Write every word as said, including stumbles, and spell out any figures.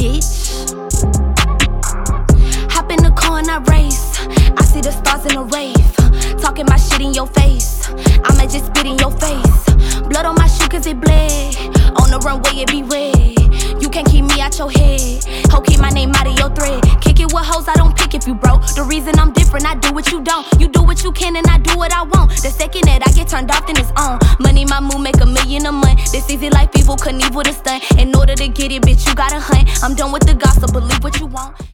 bitch. Hop in the car and I race. I see the stars in a rave. Talking my shit in your face. I might just spit in your face. Blood on my shoe cause it bled. On the runway it be red. You can't keep me out your head. Ho, keep my name out of your thread. Kick it with hoes, I don't pick if you broke. The reason I'm different, I do what you don't. You do what you can and I do what I want. The second that I get turned off, then it's on. Money, my move, make a million a month. This easy life, evil, Knievel with a stunt. In order to get it, bitch, you gotta hunt. I'm done with the gossip, believe what you want.